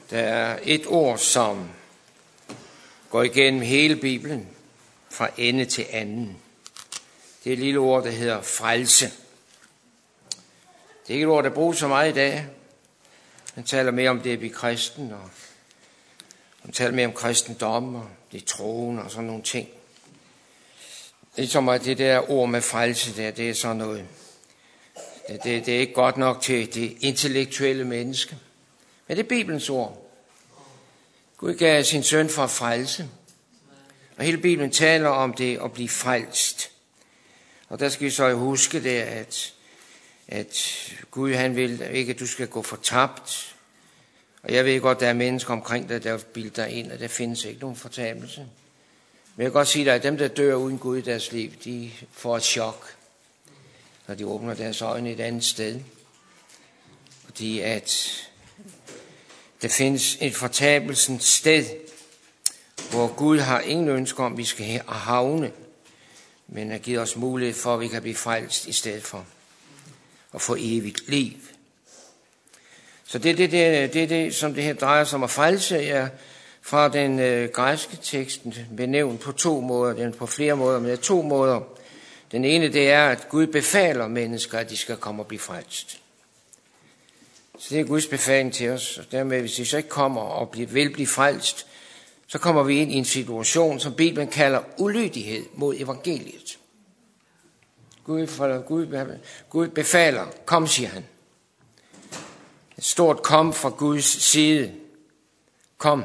Der er et ord, som går igennem hele Bibelen, fra ende til anden. Det er et lille ord, der hedder frelse. Det er ikke et ord, der bruges så meget i dag. Man taler mere om det at blive kristen, og man taler mere om kristendom, og det troen og sådan nogle ting. Ligesom at det der ord med frelse der, det er sådan noget. Det er ikke godt nok til det intellektuelle menneske. Men det er Bibelens ord. Gud gav sin søn for at frelse. Og hele Bibelen taler om det at blive frelst. Og der skal vi så huske det, at Gud han vil ikke, at du skal gå fortabt. Og jeg ved godt, der er mennesker omkring dig, der bilder dig ind, og der findes ikke nogen fortabelse. Men jeg kan godt sige dig, at dem, der dør uden Gud i deres liv, de får et chok, når de åbner deres øjne et andet sted. Fordi at der findes et fortabelsens sted, hvor Gud har ingen ønsker om, vi skal havne, men har givet os mulighed for, at vi kan blive frelst i stedet for at få evigt liv. Så det er det, som det her drejer sig om at frelse, er fra den græske tekst benævnt på to måder. Den på flere måder, men der er to måder. Den ene, det er, at Gud befaler mennesker, at de skal komme og blive frelst. Så det er Guds befaling til os. Og dermed, hvis de så ikke kommer og vil blive frelst, så kommer vi ind i en situation, som Bibelen kalder ulydighed mod evangeliet. Gud befaler, kom, siger han. Et stort kom fra Guds side. Kom.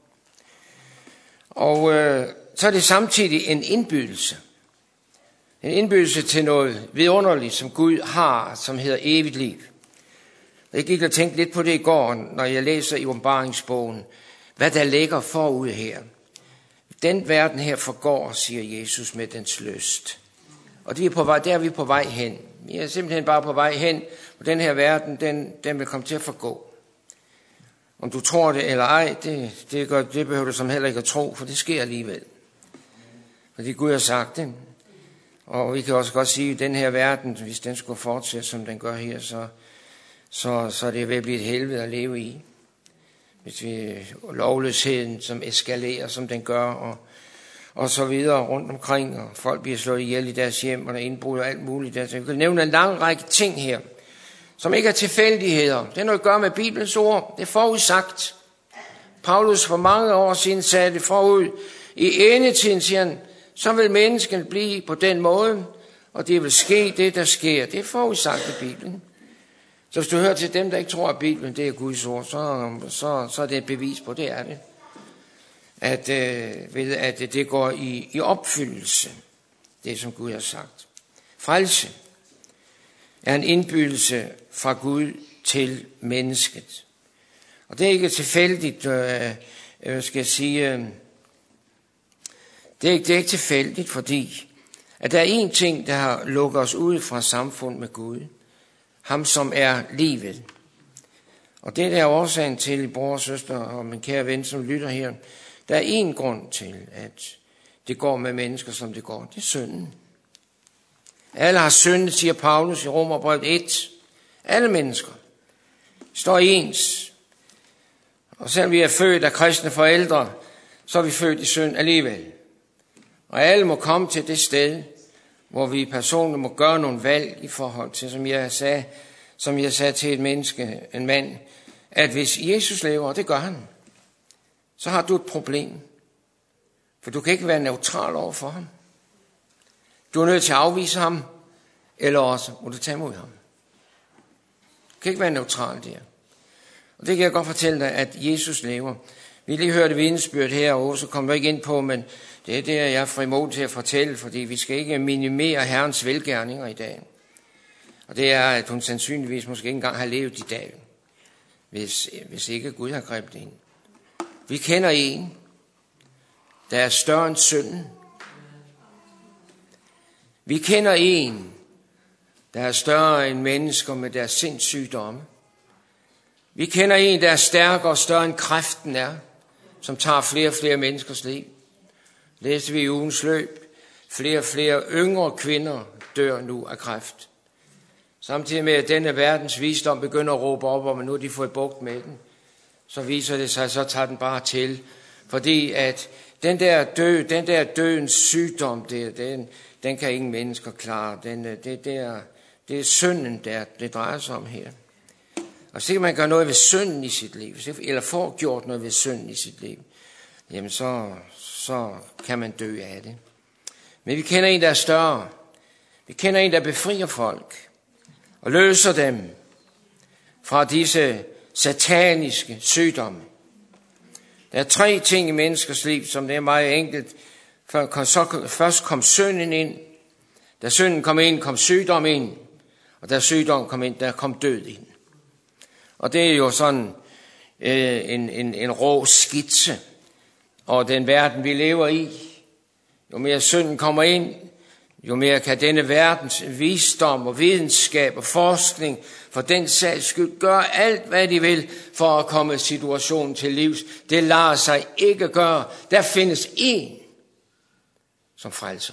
Og så er det samtidig en indbydelse. En indbydelse til noget vidunderligt, som Gud har, som hedder evigt liv. Jeg gik og tænkte lidt på det i går, når jeg læser i åbenbaringsbogen, hvad der ligger forud her. Den verden her forgår, siger Jesus med dens lyst. Og der er vi på vej hen. Vi er simpelthen bare på vej hen, og den her verden, den vil komme til at forgå. Om du tror det eller ej, det behøver du som heller ikke at tro, for det sker alligevel. Fordi Gud har sagt det. Og vi kan også godt sige, at den her verden, hvis den skulle fortsætte, som den gør her, så er det ved at blive et helvede at leve i. Hvis vi lovløsheden, som eskalerer, som den gør, og så videre rundt omkring, og folk bliver slået ihjel i deres hjem, og der indbrud og alt muligt. Der. Så jeg kan nævne en lang række ting her, som ikke er tilfældigheder. Det er noget at gøre med Bibelens ord. Det er forudsagt. Paulus for mange år siden sagde det forud. I endetiden, siger han, så vil mennesken blive på den måde, og det vil ske det, der sker. Det er forudsagt i Bibelen. Så hvis du hører til dem, der ikke tror, at Bibelen det er Guds ord, så er det et bevis på, det er det. At det går i opfyldelse, det som Gud har sagt. Frelse er en indbydelse fra Gud til mennesket. Og det er ikke tilfældigt, skal jeg sige, det er ikke tilfældigt, fordi at der er en ting, der har lukket os ud fra samfund med Gud. Ham, som er livet. Og det er årsagen til, bror og søster og min kære ven, som lytter her. Der er en grund til, at det går med mennesker, som det går. Det er synden. Alle har syndet, siger Paulus i Romerbrevet 1. Alle mennesker står ens. Og selvom vi er født af kristne forældre, så er vi født i synd alligevel. Og alle må komme til det sted, hvor vi personligt må gøre nogle valg i forhold til, som jeg sagde til et menneske, en mand, at hvis Jesus lever, og det gør han, så har du et problem. For du kan ikke være neutral over for ham. Du er nødt til at afvise ham, eller også må du tage imod ham. Du kan ikke være neutral der. Og det kan jeg godt fortælle dig, at Jesus lever. Vi lige hørte vidnesbyrd her, og så kommer jeg ikke ind på, men det er det, jeg er frimodig til at fortælle, fordi vi skal ikke minimere Herrens velgerninger i dag. Og det er, at hun sandsynligvis måske ikke engang har levet i dag, hvis ikke Gud har grebet ind. Vi kender en, der er større end synden. Vi kender en, der er større end mennesker med deres sindssygdomme. Vi kender en, der er stærkere og større end kræften er, som tager flere og flere menneskers liv. Læste vi i ugens løb, flere og flere yngre kvinder dør nu af kræft. Samtidig med, at denne verdens visdom begynder at råbe op om, at nu har de fået bugt med den, så viser det sig, så tager den bare til. Fordi at den der dødens sygdom, den kan ingen mennesker klare. Det er synden, det drejer sig om her. Og så kan man gøre noget ved synden i sit liv, eller få gjort noget ved synden i sit liv, jamen så kan man dø af det. Men vi kender en, der er større. Vi kender en, der befrier folk og løser dem fra disse sataniske sygdomme. Der er 3 ting i menneskers liv, som det er meget enkelt. Først kom synden ind. Da synden kom ind, kom sygdom ind. Og da sygdom kom ind, der kom død ind. Og det er jo sådan en rå skitse. Og den verden, vi lever i, jo mere synden kommer ind, jo mere kan denne verdens visdom og videnskab og forskning for den sags skyld gøre alt, hvad de vil for at komme situationen til livs. Det lader sig ikke gøre. Der findes en, som frelser.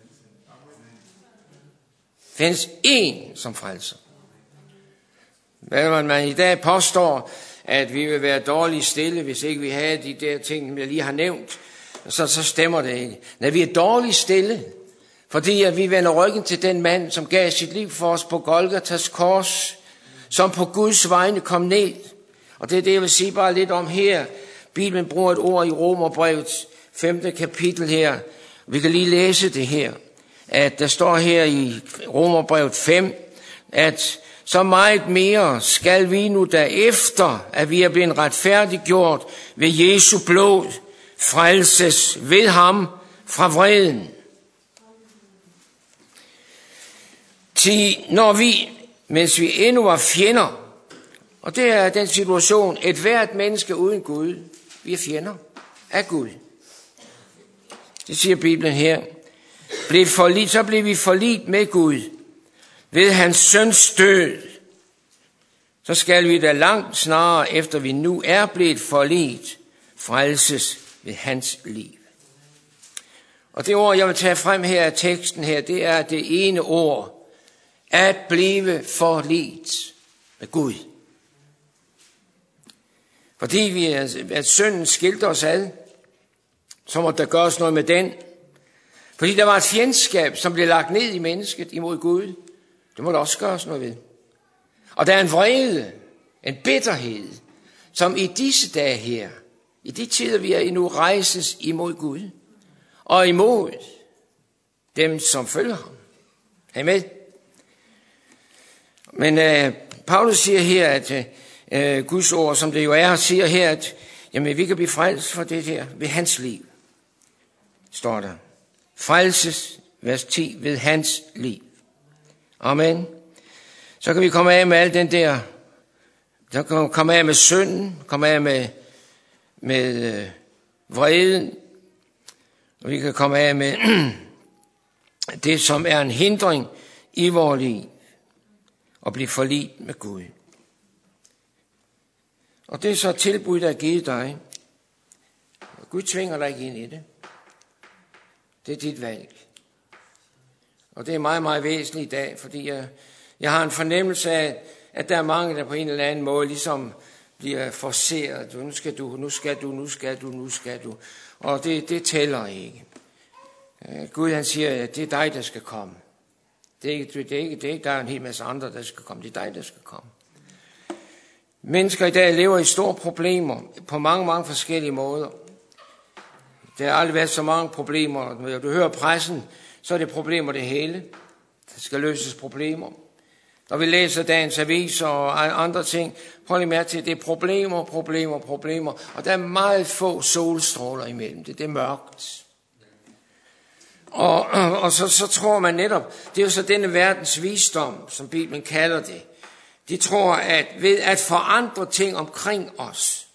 Findes en, som frelser. Hvad man i dag påstår, at vi vil være dårligt stille, hvis ikke vi havde de der ting, jeg lige har nævnt, så stemmer det ikke. Når vi er dårligt stille, fordi at vi vender ryggen til den mand, som gav sit liv for os på Golgatas kors, som på Guds vegne kom ned. Og det er det, jeg vil sige bare lidt om her. Bibelen bruger et ord i Romerbrevets 5. kapitel her. Vi kan lige læse det her. At der står her i Romerbrevet 5, at så meget mere skal vi nu derefter, at vi er blevet retfærdiggjort ved Jesu blod, frelses ved ham fra vreden. Når vi, mens vi endnu var fjender, og det er den situation, et hvert menneske uden Gud, vi er fjender af Gud. Det siger Bibelen her. Så blev vi forligt med Gud ved hans søns død. Så skal vi da langt snarere, efter vi nu er blevet forligt, frelses ved hans liv. Og det ord, jeg vil tage frem her af teksten her, det er det ene ord. At blive forligt med Gud. Fordi at synden skilte os ad, så måtte der gøres noget med den. Fordi der var et fjendskab, som blev lagt ned i mennesket imod Gud. Det må der også gøres noget ved. Og der er en vrede, en bitterhed, som i disse dage her, i de tider vi er i nu, rejses imod Gud. Og imod dem, som følger ham. Er I med? Men Paulus siger her, at Guds ord, som det jo er, siger her, at jamen, vi kan blive frelst for det her ved hans liv. Står der. Frelses, vers 10, ved hans liv. Amen. Så kan vi komme af med alt den der, så kan vi komme af med synden, komme af med vreden, og vi kan komme af med det, som er en hindring i vores liv, og blive forligt med Gud. Og det er så et tilbud, der er givet dig. Gud tvinger dig ikke ind i det. Det er dit valg. Og det er meget, meget væsentligt i dag, fordi jeg har en fornemmelse af, at der er mange, der på en eller anden måde ligesom bliver forceret. Nu skal du. Og det tæller ikke. Gud han siger, at det er dig, der skal komme. Det er ikke, der er en hel masse andre, der skal komme. Det er dig, der skal komme. Mennesker i dag lever i store problemer på mange, mange forskellige måder. Der har aldrig været så mange problemer. Når du hører pressen, så er det problemer det hele. Der skal løses problemer. Når vi læser dagens aviser og andre ting, prøv lige mærke til, at det er problemer. Og der er meget få solstråler imellem det. Det er mørkt. Og så tror man netop, det er jo så denne verdens visdom, som Bibelen kalder det. De tror, at ved at forandre ting omkring os,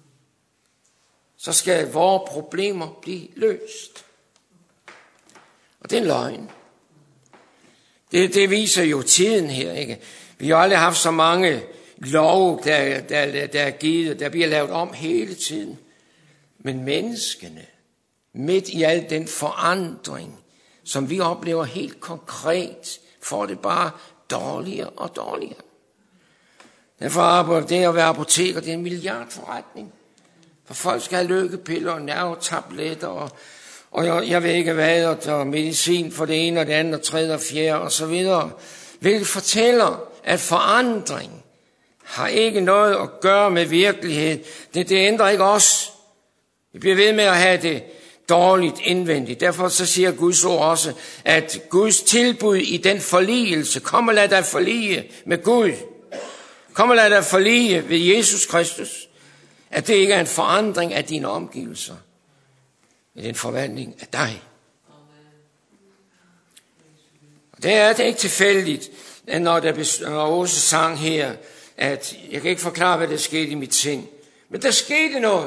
så skal vores problemer blive løst. Og det er en løgn. Det viser jo tiden her, ikke? Vi har aldrig haft så mange love, der er givet, der bliver lavet om hele tiden. Men menneskene, midt i al den forandring, som vi oplever helt konkret, får det bare dårligere og dårligere. Derfor arbejder det at være apoteker, det er en milliardforretning. For folk skal have lykkepiller, nervetabletter og jeg ved ikke hvad, og medicin for det ene og det andet og tredje og fjerde og så videre. Hvilket fortæller, at forandring har ikke noget at gøre med virkelighed. Det ændrer ikke os. Vi bliver ved med at have det dårligt indvendigt. Derfor så siger Guds ord også, at Guds tilbud i den forligelse, kom og lad dig forlige med Gud. Kom og lad dig forlige ved Jesus Kristus. At det ikke er en forandring af dine omgivelser, men en forvandling af dig. Og det er ikke tilfældigt, at når Åse sang her, at jeg kan ikke forklare, hvad der skete i mit sind. Men der skete noget.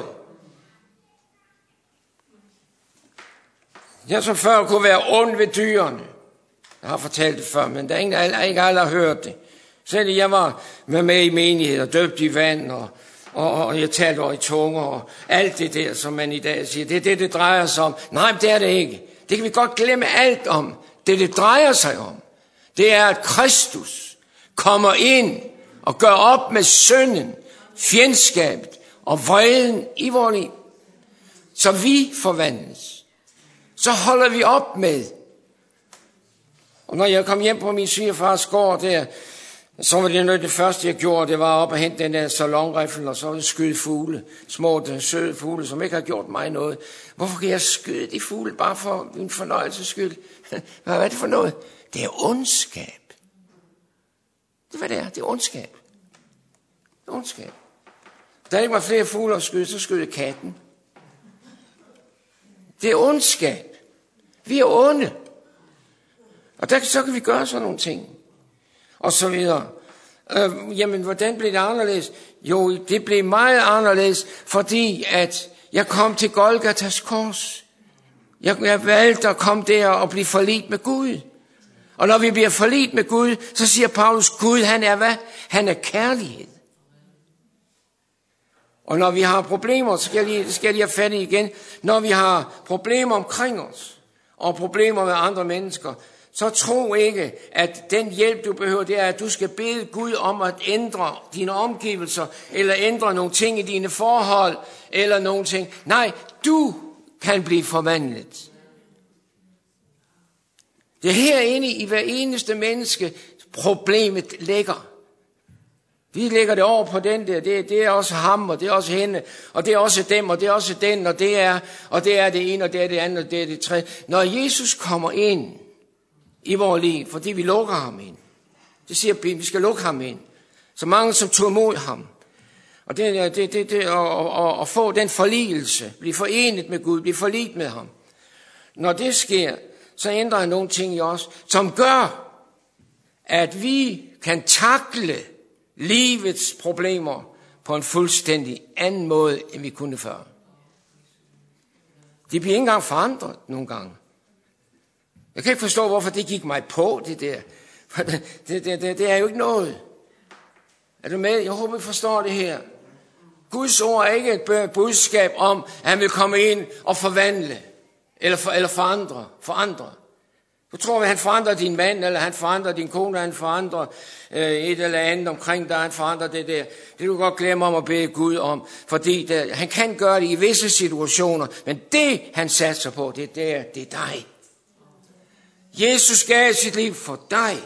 Jeg som før kunne være ond ved dyrene. Jeg har fortalt det før, men der er ikke alle, der har hørt det. Selv jeg var med i menighed og døbt i vand, og jeg talte over i tunger, og alt det der, som man i dag siger, det er det drejer sig om. Nej, det er det ikke. Det kan vi godt glemme alt om. Det drejer sig om, det er, at Kristus kommer ind og gør op med synden, fjendskabet og vreden i vores liv. Så vi forvandles. Så holder vi op med. Og når jeg kom hjem på min svigerfars gård der, så var det noget det første, jeg gjorde, det var op og hente den der salonrifle, og så var det skyde fugle. Små, søde fugle, som ikke har gjort mig noget. Hvorfor kan jeg skyde de fugle bare for en fornøjelses skyld? Hvad er det for noget? Det er ondskab. Det er hvad det er. Det er ondskab. Det er ondskab. Der ikke var flere fugle at skyde, så skød katten. Det er ondskab. Vi er onde. Og så kan vi gøre sådan nogle ting. Og så videre. Jamen, hvordan blev det anderledes? Jo, det blev meget anderledes, fordi at jeg kom til Golgatas kors. Jeg valgte at komme der og blive forligt med Gud. Og når vi bliver forligt med Gud, så siger Paulus, Gud, han er hvad? Han er kærlighed. Og når vi har problemer, så skal jeg lige have fat i igen. Når vi har problemer omkring os, og problemer med andre mennesker, så tro ikke, at den hjælp, du behøver, det er, at du skal bede Gud om at ændre dine omgivelser, eller ændre nogle ting i dine forhold, eller nogle ting. Nej, du kan blive forvandlet. Det er herinde i hver eneste menneske, problemet ligger. Vi lægger det over på den der, det er også ham, og det er også hende, og det er også dem, og det er også den, og det er det ene, og det er det andet, og det er det tredje. Når Jesus kommer ind i vores liv, fordi vi lukker ham ind. Det siger Bibelen, vi skal lukke ham ind. Så mange som tog imod ham. Og det at få den forligelse, blive forenet med Gud, blive forligt med ham. Når det sker, så ændrer han nogle ting i os, som gør, at vi kan takle livets problemer på en fuldstændig anden måde, end vi kunne før. De bliver ikke engang forandret nogle gange. Jeg kan ikke forstå, hvorfor det gik mig på, det der. Det er jo ikke noget. Er du med? Jeg håber, I forstår det her. Guds ord er ikke et budskab om, at han vil komme ind og forvandle, eller forandre. Du tror, at han forandrer din mand, eller han forandrer din kone, han forandrer et eller andet omkring dig, han forandrer det der. Det du godt glemme om at bede Gud om, fordi han kan gøre det i visse situationer, men det han satser på, det er dig. Jesus gav sit liv for dig.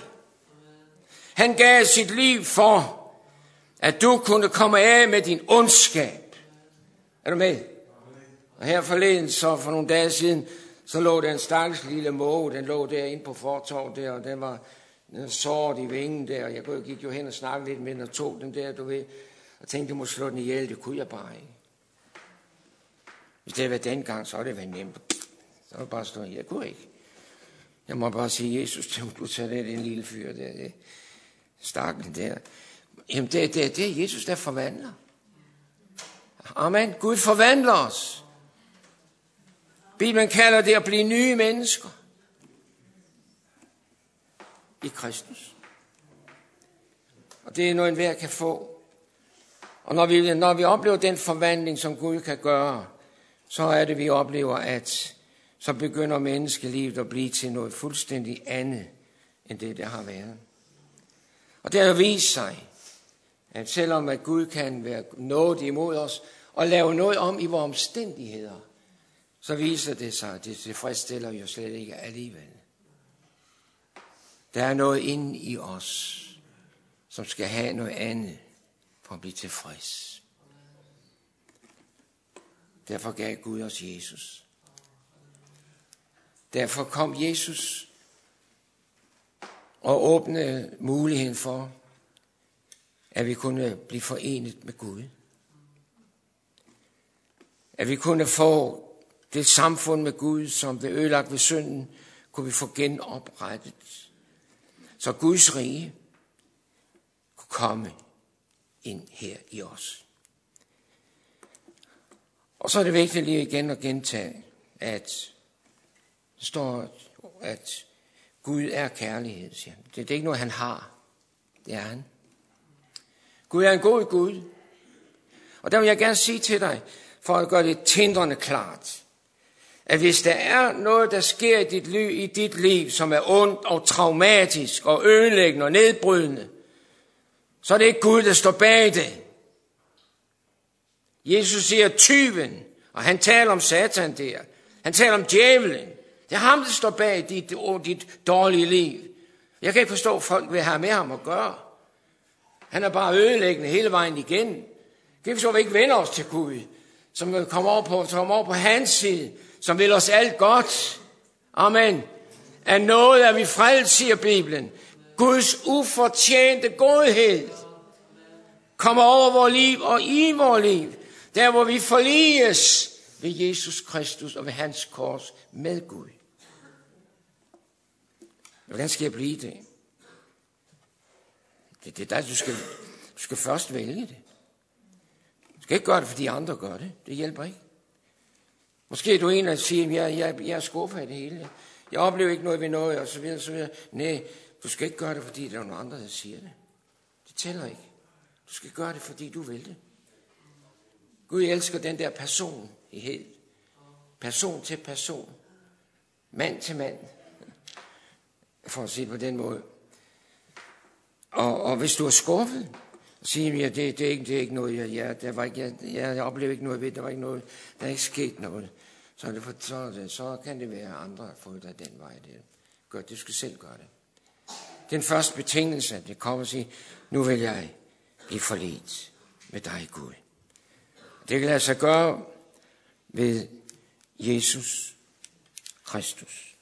Han gav sit liv for, at du kunne komme af med din ondskab. Er du med? Og her forleden, så for nogle dage siden, så lå der en stakkels lille måge, den lå der inde på fortorv der, og den var såret i vingen der, og jeg gik jo hen og snakkede lidt med den, og tog den der, du ved, og tænkte, jeg må slå den ihjel, det kunne jeg bare ikke. Hvis det havde været dengang, så havde det været nemt. Så var det bare stå, jeg kunne ikke. Jeg må bare sige, Jesus, du tager det en lille fyr der, det stakkelen der. Jamen, det er Jesus, der forvandler. Amen. Gud forvandler os. Bibelen kalder det at blive nye mennesker i Kristus. Og det er noget, enhver kan få. Og når vi oplever den forvandling, som Gud kan gøre, så er det, vi oplever, at så begynder menneskelivet at blive til noget fuldstændig andet, end det har været. Og det har vist sig, at selvom at Gud kan være nådig imod os og lave noget om i vores omstændigheder, så viser det sig, at det tilfredsstiller jo slet ikke alligevel. Der er noget inde i os, som skal have noget andet for at blive tilfreds. Derfor gav Gud os Jesus. Derfor kom Jesus og åbnede muligheden for, at vi kunne blive forenet med Gud. At vi kunne få det samfund med Gud, som blev ødelagt ved synden, kunne vi få genoprettet. Så Guds rige kunne komme ind her i os. Og så er det vigtigt lige igen at gentage, at der står, at Gud er kærlighed. Siger. Det er ikke noget, han har. Det er han. Gud er en god Gud. Og der vil jeg gerne sige til dig, for at gøre det tindrende klart, at hvis der er noget, der sker i dit liv, som er ondt og traumatisk og ødelæggende og nedbrydende, så er det ikke Gud, der står bag det. Jesus siger tyven, og han taler om Satan der. Han taler om djævelen. Det er ham, der står bag dit dårlige liv. Jeg kan ikke forstå, at folk vil have med ham at gøre. Han er bare ødelæggende hele vejen igen. Kan vi forstå, at vi ikke vender os til Gud, som kommer over på hans side, som vil os alt godt. Amen. Af noget er vi frelst, siger Bibelen. Guds ufortjente godhed kommer over vores liv og i vores liv. Der hvor vi forliges ved Jesus Kristus og ved hans kors med Gud. Hvordan skal jeg blive det? Det er der, du skal først vælge det. Du skal ikke gøre det, fordi andre gør det. Det hjælper ikke. Måske er du en, der siger, at jeg er skuffet af det hele. Jeg oplever ikke noget ved noget, og så videre, så videre. Nej, du skal ikke gøre det, fordi der er nogle andre, der siger det. Det tæller ikke. Du skal gøre det, fordi du vil det. Gud elsker den der personlighed. Person til person. Mand til mand. For at sige på den måde. Og hvis du er skuffet, siger jeg, det er ikke noget, jeg oplever ikke noget ved, der var ikke noget, der er ikke sket noget. Så kan det være andre, der får dig den vej. Gør det, du skal selv gøre det. Den første betingelse, at det kommer og sige, nu vil jeg blive forledt med dig, Gud. Det kan lade sig gøre ved Jesus Kristus.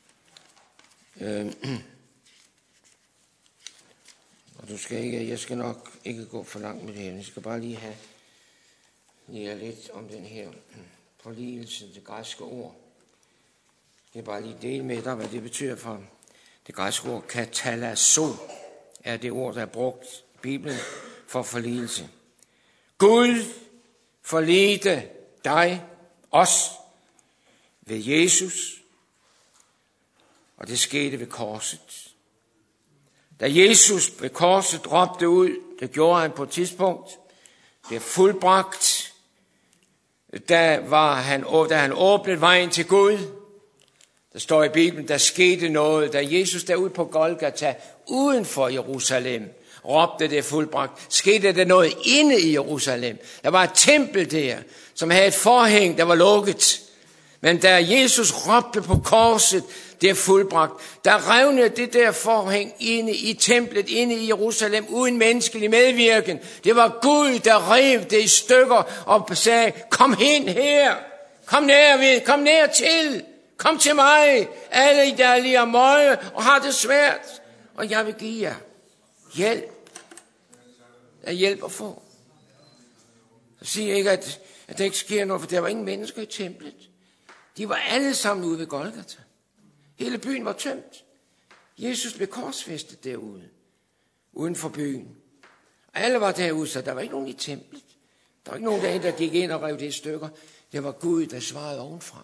Og jeg skal nok ikke gå for langt med det her. Jeg skal bare lige have lidt om den her forligelse, det græske ord. Jeg skal bare lige dele med dig, hvad det betyder for det græske ord. Katalasso er det ord, der er brugt i Bibelen for forligelse. Gud forligte dig, os, ved Jesus, og det skete ved korset. Da Jesus ved korset råbte ud, det gjorde han på et tidspunkt, det er fuldbragt, da han åbnede vejen til Gud. Der står i Bibelen, der skete noget, da Jesus derude på Golgata, uden for Jerusalem, råbte det fuldbragt. Skete der noget inde i Jerusalem. Der var et tempel der, som havde et forhæng, der var lukket. Men da Jesus råbte på korset, det er fuldbragt, der revnede det der forhæng inde i templet, inde i Jerusalem, uden menneskelig medvirken. Det var Gud, der rev det i stykker og sagde, kom hen her, kom nær til, kom til mig, alle I der lige er møje og har det svært, og jeg vil give jer hjælp. Der er hjælp at få. Så siger jeg ikke, at der ikke sker noget, for der var ingen mennesker i templet. De var alle sammen ude ved Golgata. Hele byen var tømt. Jesus blev korsfæstet derude, uden for byen. Alle var derude, så der var ikke nogen i templet. Der var ikke nogen der gik ind og rev det i stykker. Det var Gud, der svarede ovenfra.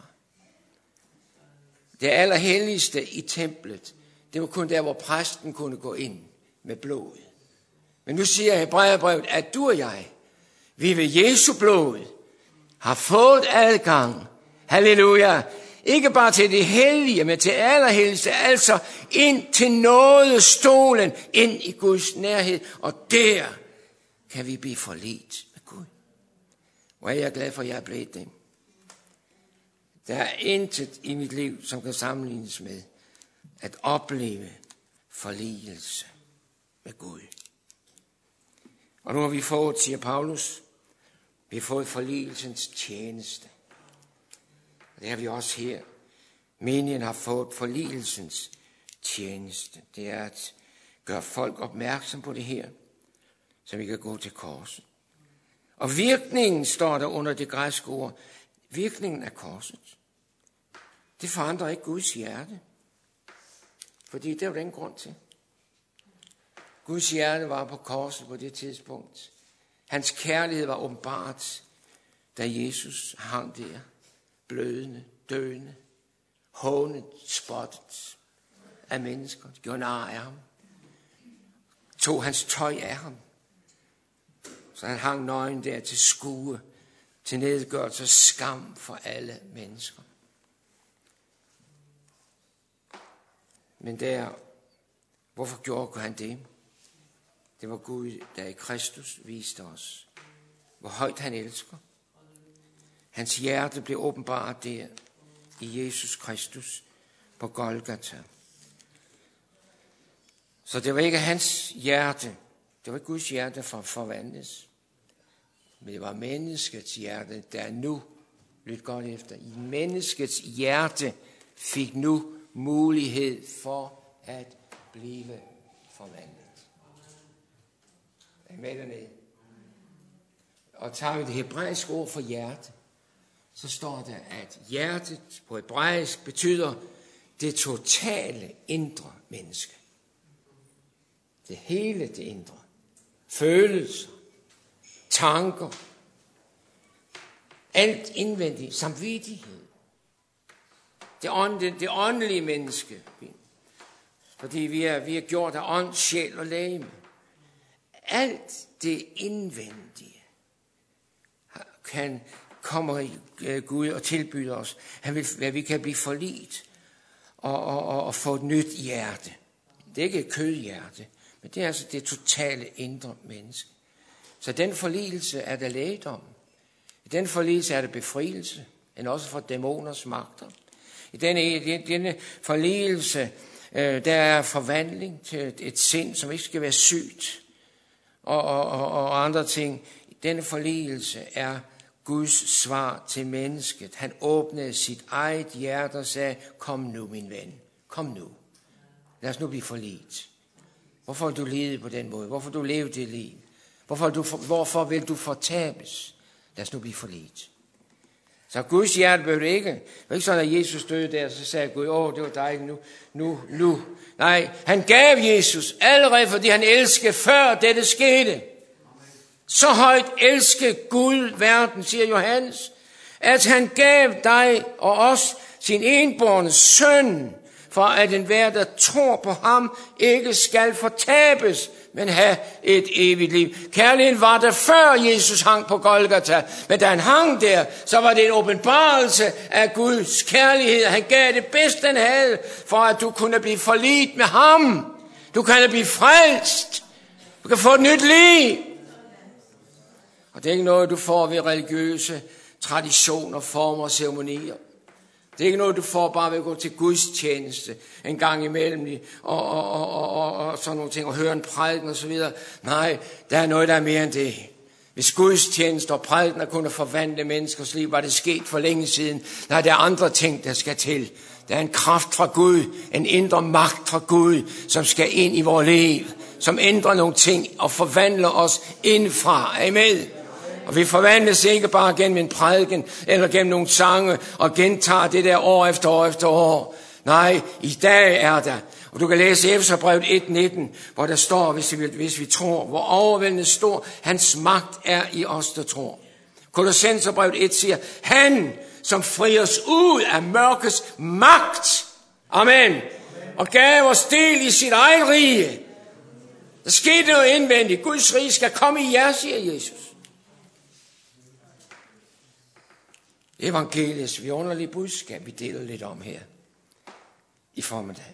Det allerhelligste i templet, det var kun der, hvor præsten kunne gå ind med blodet. Men nu siger Hebræerbrevet, at du og jeg, vi ved Jesu blod, har fået adgang. Halleluja. Ikke bare til det hellige, men til allerhelligste, altså ind til nådestolen, ind i Guds nærhed. Og der kan vi blive forlidt med Gud. Hvor er jeg glad for, at jeg er blevet det. Der er intet i mit liv, som kan sammenlignes med at opleve forligelse med Gud. Og nu har vi fået, siger Paulus, vi har fået forligelsens tjeneste. Og det har vi også her. Menigheden har fået forligelsens tjeneste. Det er at gøre folk opmærksom på det her, så vi kan gå til korset. Og virkningen står der under det græske ord. Virkningen af korset. Det forandrer ikke Guds hjerte. Fordi det er jo den grund til. Guds hjerte var på korset på det tidspunkt. Hans kærlighed var åbenbart, da Jesus hang der. Blødende, døende, hånet, spottet af mennesker. De gjorde nar af ham. Tog hans tøj af ham. Så han hang nøgen der til skue, til nedgørelse og skam for alle mennesker. Men hvorfor gjorde han det? Det var Gud, der i Kristus viste os, hvor højt han elsker. Hans hjerte blev åbenbart der i Jesus Kristus på Golgata. Så det var ikke hans hjerte, det var ikke Guds hjerte for at forvandles. Men det var menneskets hjerte, der nu, lyt godt efter, i menneskets hjerte fik nu mulighed for at blive forvandlet. Er I med dernede? Og tager vi det hebraiske ord for hjerte, så står der, at hjertet på hebraisk betyder det totale indre menneske. Det hele det indre. Følelser, tanker, alt indvendigt, samvittighed. Det åndelige menneske. Fordi vi er gjort af ånd, sjæl og legeme. Alt det indvendige kommer Gud og tilbyder os. Han vil, at vi kan blive forlidt og få et nyt hjerte. Det er ikke et kødhjerte, men det er altså det totale indre menneske. Så den forligelse er der lægedom. I den forligelse er der befrielse, men også for dæmoners magter. I denne forligelse, der er forvandling til et sind, som ikke skal være sygt, og andre ting. I denne forligelse er Guds svar til mennesket. Han åbnede sit eget hjerte og sagde, kom nu min ven, kom nu. Lad os nu blive forlidt. Hvorfor vil du leve på den måde? Hvorfor du leve det liv? Hvorfor vil du fortabes? Lad os nu blive forlidt. Så Guds hjerte blev det ikke. Det var ikke sådan, at Jesus døde der, så sagde Gud, det var dejligt nu. Nej, han gav Jesus allerede, fordi han elskede før dette skete. Så højt elskede Gud verden, siger Johannes, at han gav dig og os sin enbårne søn, for at enhver, der tror på ham, ikke skal fortabes, men have et evigt liv. Kærligheden var der før Jesus hang på Golgata, men da han hang der, så var det en åbenbarelse af Guds kærlighed. Han gav det bedste, han havde, for at du kunne blive forlidt med ham. Du kan blive frelst. Du kan få et nyt liv. Og det er ikke noget, du får ved religiøse traditioner, former og ceremonier. Det er ikke noget, du får bare ved at gå til Guds tjeneste en gang imellem og sådan nogle ting, og høre en prædiken og så videre. Nej, der er noget, der er mere end det. Hvis Guds tjeneste og prædiken kunne forvandle menneskers liv, var det sket for længe siden. Nej, der er andre ting, der skal til. Der er en kraft fra Gud, en indre magt fra Gud, som skal ind i vores liv, som ændrer nogle ting og forvandler os indfra. Amen. Og vi forvandles ikke bare gennem en prædiken eller gennem nogle sange og gentager det der år efter år efter år. Nej, i dag er der. Og du kan læse Efeserbrevet 1:19, hvor der står, hvis vi tror, hvor overvældende stor hans magt er i os, der tror. Kolossenserbrevet 1 siger, han som frier os ud af mørkets magt. Amen. Og gav os del i sit eget rige. Der skete noget indvendigt. Guds rige skal komme i jer, siger Jesus. Evangeliets vidunderlige budskab, vi deler lidt om her i formiddag.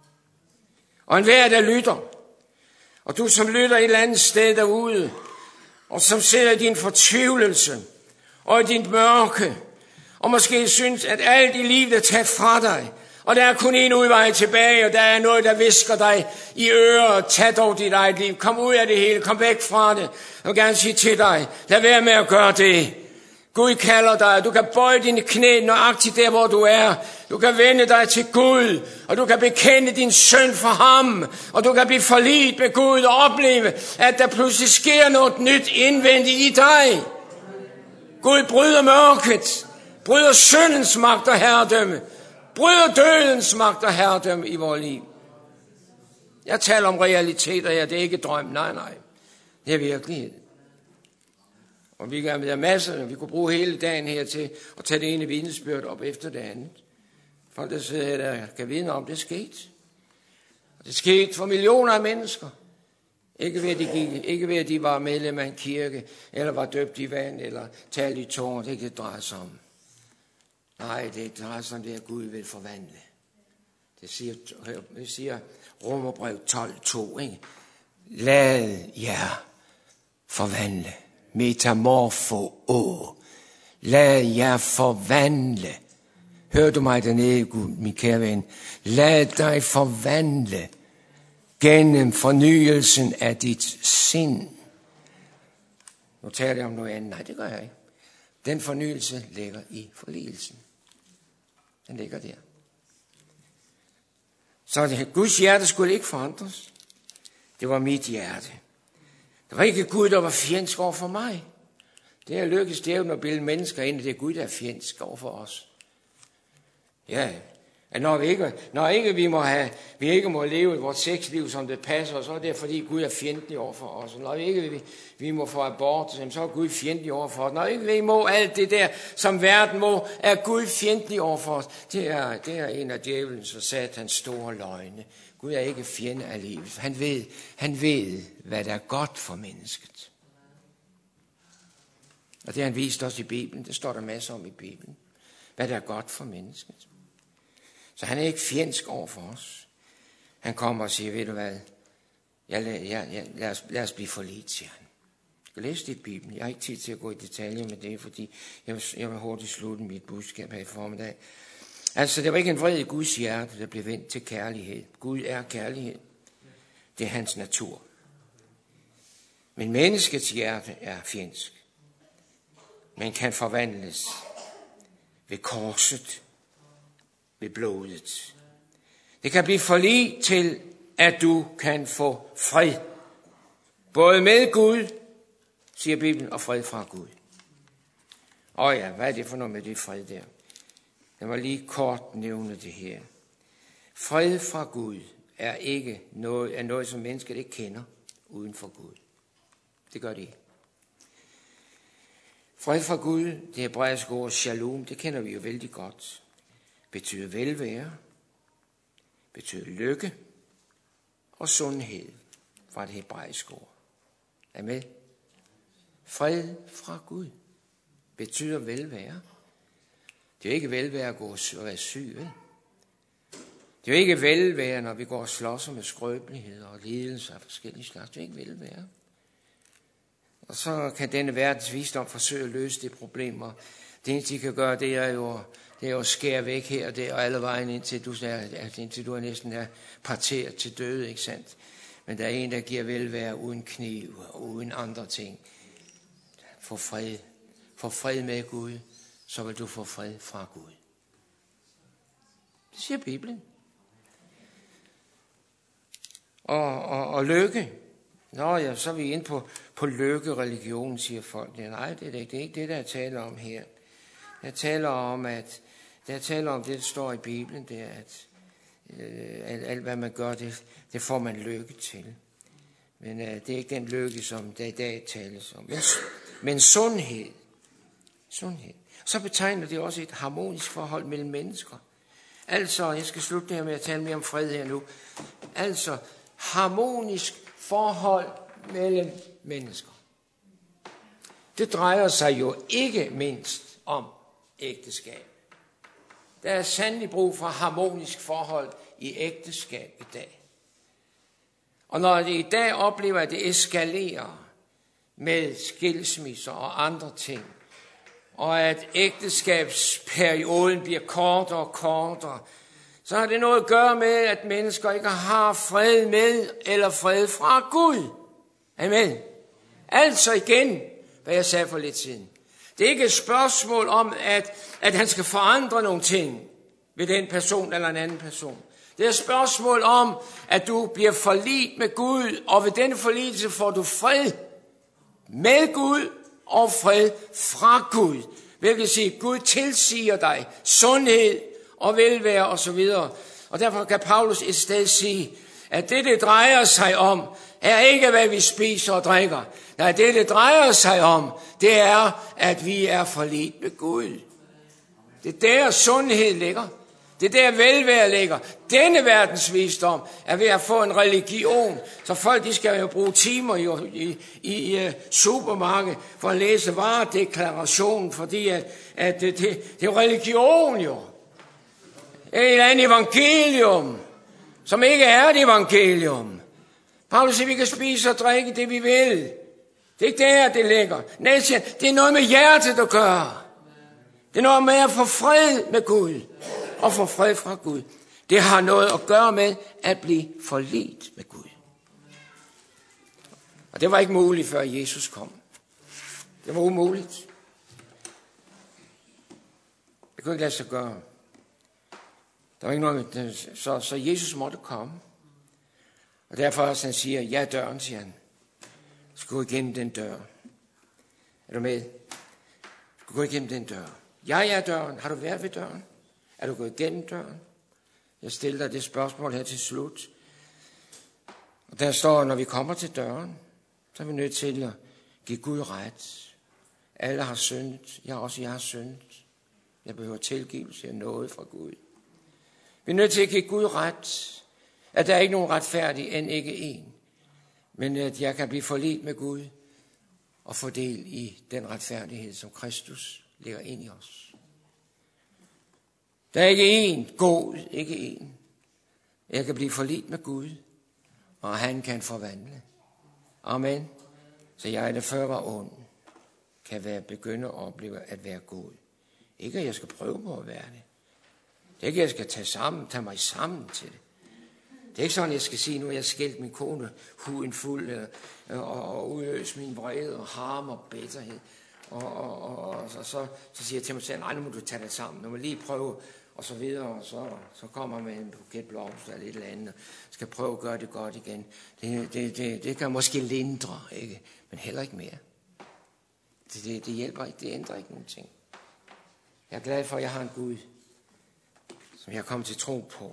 Og enhver, der lytter, og du som lytter et eller andet sted derude, og som sidder i din fortvivlelse og i din mørke, og måske synes, at alt i livet er taget fra dig, og der er kun en udvej tilbage, og der er noget, der visker dig i øret. Tag dog dit eget liv. Kom ud af det hele. Kom væk fra det. Jeg vil gerne sige til dig, lad være med at gøre det. Gud kalder dig, du kan bøje dine knæ nøjagtigt der, hvor du er. Du kan vende dig til Gud, og du kan bekende din synd for ham, og du kan blive forliget med Gud og opleve, at der pludselig sker noget nyt indvendigt i dig. Gud bryder mørket, bryder syndens magt og herredømme, bryder dødens magt og herredømme i vores liv. Jeg taler om realiteter her, det er ikke drøm, nej. Det er virkelighed. Og vi kan have masser, vi kunne bruge hele dagen her til at tage det ene vidnesbyrd op efter det andet. Folk, der sidder der, kan vidne om, det skete. Og det skete for millioner af mennesker. Ikke ved, at de var medlem af en kirke, eller var døbt i vand, eller talte i tunger. Det er ikke det, drejer sig om. Nej, det drejer sig om det, at Gud vil forvandle. Det siger Romerbrev 12:2, ikke? Lad jer forvandle. Metamorfo. Lad jer forvandle. Hør du mig dernede, Gud, min kære ven? Lad dig forvandle gennem fornyelsen af dit sind. Nu taler jeg om noget andet. Nej, det gør jeg ikke. Den fornyelse ligger i forligelsen. Den ligger der. Så Guds hjerte skulle ikke forandres. Det var mit hjerte. Det var ikke Gud, der var fjendsk over for mig. Det er lykkes djævlen at bilde mennesker ind, det er Gud, der er fjendsk over for os. Ja, at når vi ikke må leve vores sexliv, som det passer, så er det fordi Gud er fjendtlig over for os. Og når ikke vi må få abort, så er Gud fjendtlig over for os. Når ikke vi må alt det der, som verden må, er Gud fjendtlig over for os. Det er en af djævelens og satans store løgne. Gud er ikke fjende af livet. Han ved, hvad der er godt for mennesket. Og det har han vist os i Bibelen. Det står der masser om i Bibelen. Hvad der er godt for mennesket. Så han er ikke fjendsk over for os. Han kommer og siger, ved du hvad, lad os blive forlidt, siger han. Jeg skal læse det i Bibelen. Jeg har ikke tid til at gå i detaljer med det, fordi jeg vil hurtigt slutte mit budskab her i formiddag. Altså, det var ikke en vred i Guds hjerte, der blev vendt til kærlighed. Gud er kærlighed. Det er hans natur. Men menneskets hjerte er fjendsk. Men kan forvandles ved korset, ved blodet. Det kan blive forlig til, at du kan få fred. Både med Gud, siger Bibelen, og fred fra Gud. Ja, hvad er det for noget med det fred der? Jeg må lige kort nævne det her. Fred fra Gud er noget, som mennesket ikke kender uden for Gud. Det gør det ikke. Fred fra Gud, det hebraiske ord shalom, det kender vi jo vældig godt. Betyder velvære, betyder lykke og sundhed fra det hebraiske ord. Er med? Fred fra Gud betyder velvære. Det er jo ikke velvære at gå og være syg, vel? Det er jo ikke velvære, når vi går og slås med skrøbeligheder og lidelser af forskellige slags. Det er ikke velvære. Og så kan denne verdens visdom forsøge at løse det problem, og det eneste, de kan gøre, det er jo at skære væk her og der og alle vejen, indtil du er næsten er parteret til døde, ikke sandt? Men der er en, der giver velvære uden kniv og uden andre ting. Få fred med Gud, så vil du få fred fra Gud. Det siger Bibelen. Og lykke. Så er vi inde på lykke-religion, siger folk. Nej, det er ikke det, der taler om her. Jeg taler om det, der står i Bibelen, det er, at alt hvad man gør, det får man lykke til. Men det er ikke den lykke, som der i dag tales om. Men sundhed. Så betegner det også et harmonisk forhold mellem mennesker. Altså, jeg skal slutte her med at tale mere om fred her nu. Altså, harmonisk forhold mellem mennesker. Det drejer sig jo ikke mindst om ægteskab. Der er sandelig brug for harmonisk forhold i ægteskab i dag. Og når det i dag oplever, at det eskalerer, med skilsmisser og andre ting, og at ægteskabsperioden bliver kortere og kortere, så har det noget at gøre med, at mennesker ikke har fred med eller fred fra Gud. Amen. Altså igen, hvad jeg sagde for lidt siden. Det er ikke et spørgsmål om, at han skal forandre nogle ting ved den person eller en anden person. Det er et spørgsmål om, at du bliver forligt med Gud, og ved denne forligelse får du fred med Gud og fred fra Gud. Hvilket siger, at Gud tilsiger dig sundhed og velvære osv. Og derfor kan Paulus et sted sige, at det drejer sig om, er ikke hvad vi spiser og drikker. Nej, det drejer sig om, det er, at vi er forligt med Gud. Det er der sundhed ligger. Det er der velvære ligger. Denne verdens visdom er ved at få en religion, så folk de skal jo bruge timer i supermarkedet for at læse varedeklarationen, fordi at det er religion jo. Et eller andet evangelium, som ikke er et evangelium. Paulus siger, vi kan spise og drikke det, vi vil. Det er ikke der, det ligger. Nej, siger, det er noget med hjertet at gøre. Det er noget med at få fred med Gud og få fred fra Gud. Det har noget at gøre med at blive forligt med Gud. Og det var ikke muligt, før Jesus kom. Det var umuligt. Det kunne ikke lade sig gøre. Der var ikke noget, så Jesus måtte komme. Og derfor også han siger, ja døren, siger han. Du skal gå igennem den dør. Er du med? Du skal gå igennem den dør. Jeg er døren. Har du været ved døren? Er du gået igennem døren? Jeg stiller dig det spørgsmål her til slut. Og der står, når vi kommer til døren, så er vi nødt til at give Gud ret. Alle har syndet. Jeg har syndet. Jeg behøver tilgivelse og noget fra Gud. Vi er nødt til at give Gud ret. At der er ikke nogen retfærdig, end ikke en. Men at jeg kan blive forligt med Gud og få del i den retfærdighed, som Kristus lægger ind i os. Der er ikke én god, ikke én. Jeg kan blive forligt med Gud, og han kan forvandle. Amen. Så jeg, der før var ond, kan begynde at opleve at være god. Ikke at jeg skal prøve på at være det. Det er ikke, at jeg skal tage mig sammen til det. Det er ikke sådan, jeg skal sige, nu har jeg skældt min kone huden fuld, og udøse min vrede og harm og bitterhed. Og så siger jeg til mig selv, nej, nu må du tage det sammen, nu må lige prøve, og så videre, og så kommer man en buket blomster eller et eller andet, og skal prøve at gøre det godt igen. Det kan måske lindre, ikke? Men heller ikke mere. Det hjælper ikke, det ændrer ikke nogen ting. Jeg er glad for, at jeg har en Gud, som jeg er kommet til tro på,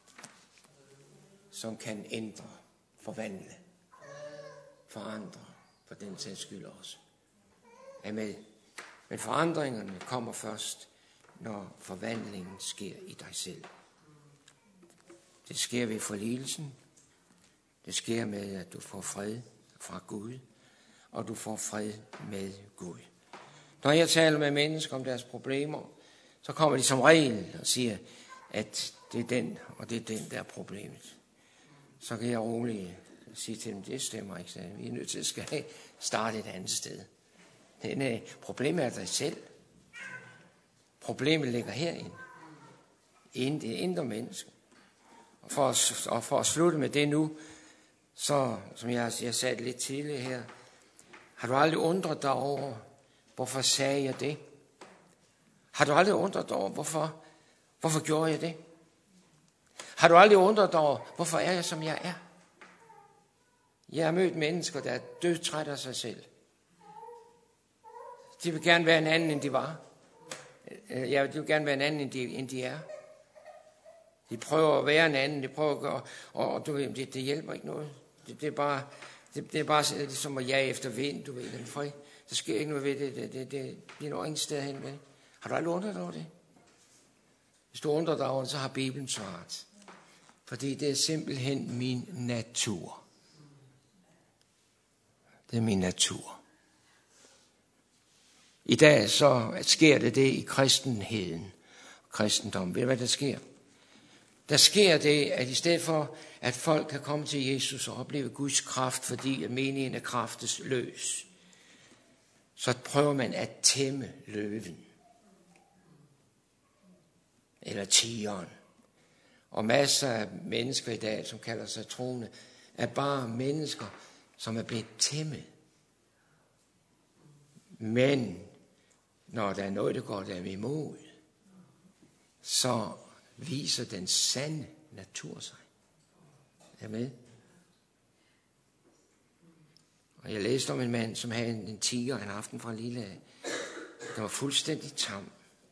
som kan ændre, forvandle, forandre, for den sags skyld også. Amen. Men forandringerne kommer først, når forvandlingen sker i dig selv. Det sker ved forligelsen. Det sker med, at du får fred fra Gud, og du får fred med Gud. Når jeg taler med mennesker om deres problemer, så kommer de som regel og siger, at det er den, og det er den, der er problemet. Så kan jeg roligt sige til dem, det stemmer ikke. Vi er nødt til at starte et andet sted. Problemet er dig selv. Problemet ligger herinde. Det er indre menneske. Og for at slutte med det nu, så som jeg sagde lidt tidligere her, har du aldrig undret dig over, hvorfor sagde jeg det? Har du aldrig undret dig over, hvorfor gjorde jeg det? Har du aldrig undret dig over, hvorfor er jeg, som jeg er? Jeg har mødt mennesker, der er dødtrætte af sig selv. De vil gerne være en anden, end de var. De vil gerne være en anden, end de er. De prøver at være en anden, de prøver at gøre, og du ved, det hjælper ikke noget. Det er bare som at jage efter vind, du ved, den fred. Der sker ikke noget ved det. Det når ingen sted hen med. Har du aldrig undret dig over det? Hvis du undrer dig over det, så har Bibelen svaret. Fordi det er simpelthen min natur. Det er min natur. I dag så sker det i kristenheden, kristendom. Ved du hvad der sker? Der sker det, at i stedet for, at folk kan komme til Jesus og opleve Guds kraft, fordi at menigheden er kraftesløs, så prøver man at tæmme løven. Eller tigeren. Og masser af mennesker i dag, som kalder sig troende, er bare mennesker, som er blevet tæmmet. Men når der er noget, der går dem imod, så viser den sande natur sig. Er med? Og jeg læste om en mand, som havde en tiger en aften fra lille af. Der var fuldstændig tam.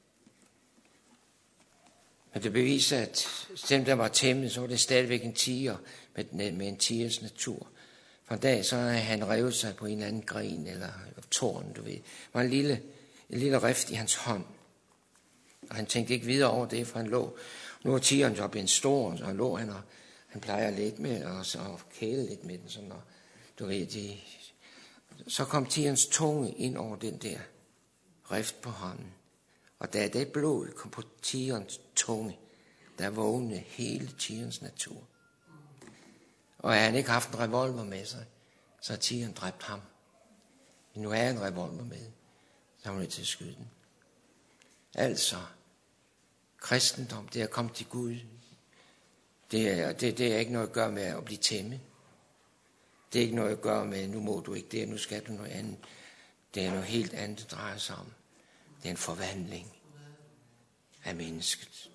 Men det beviser, at selvom der var tæmmet, så var det stadigvæk en tiger med en tigers natur. For en dag så havde han revet sig på en eller anden gren eller tårn, du ved. Det var en lille rift i hans hånd. Og han tænkte ikke videre over det, for han lå. Nu var tigeren så blevet stor, så lå han, og han plejer lidt med og så kæle lidt med den. Sådan, og, du ved, så kom tigerens tunge ind over den der rift på hånden. Og da det blod kom på tigerens tunge, der vågnede hele tigerens natur. Og havde han ikke haft en revolver med sig, så har tigeren dræbt ham. Men nu har han en revolver med, så var han nødt til at skyde den. Altså, kristendom, det er at komme til Gud. Det er ikke noget at gøre med at blive tæmmet. Det er ikke noget at gøre med, nu må du ikke det, nu skal du noget andet. Det er noget helt andet, det drejer sig om. Det er en forvandling af mennesket.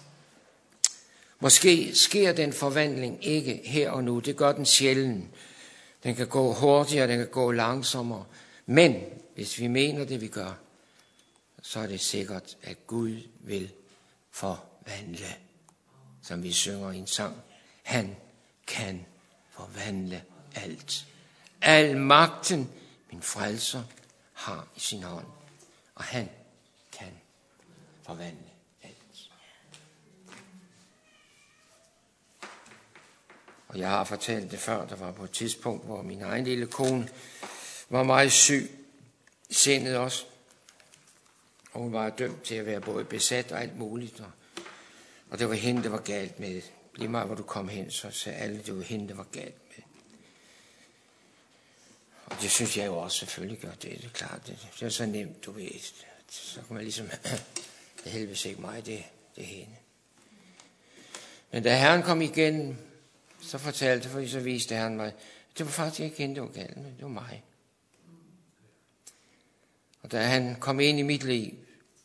Måske sker den forvandling ikke her og nu. Det gør den sjældent. Den kan gå hurtigere, den kan gå langsommere. Men hvis vi mener det, vi gør, så er det sikkert, at Gud vil forvandle. Som vi synger i en sang. Han kan forvandle alt. Al magten, min frelser, har i sin hånd. Og han kan forvandle alt. Og jeg har fortalt det før, der var på et tidspunkt, hvor min egen lille kone var meget syg i sindet også. Og hun var dømt til at være både besat og alt muligt. Og det var hende, der var galt med. Lige meget, hvor du kom hen, så sagde alle, det var hende, der var galt med. Og det synes jeg jo også selvfølgelig gør. Det er klart, det er så nemt, du ved. Så kan man ligesom, det helvedes ikke mig, det er hende. Men da Herren kom igen, så fortalte, for så viste Herren mig, det var faktisk ikke hende, der var galt med, det var mig. Og da han kom ind i mit liv,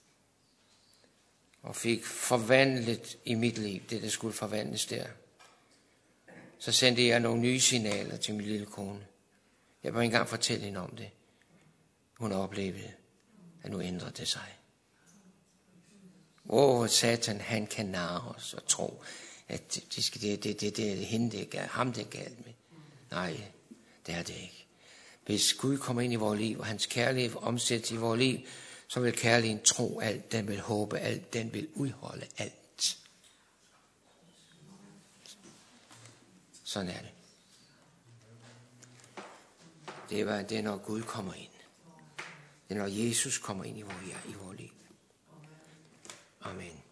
og fik forvandlet i mit liv, det der skulle forvandles der, så sendte jeg nogle nye signaler til min lille kone. Jeg må ikke engang fortælle hende om det. Hun oplevede, at nu ændrede det sig. Satan, han kan narre os og tro, at det er hende, det er ham, det er galt med. Nej, det er det ikke. Hvis Gud kommer ind i vores liv, og hans kærlighed omsættes i vores liv, så vil kærligheden tro alt, den vil håbe alt, den vil udholde alt. Sådan er det. Det er, når Gud kommer ind. Det er, når Jesus kommer ind i vores liv. Amen.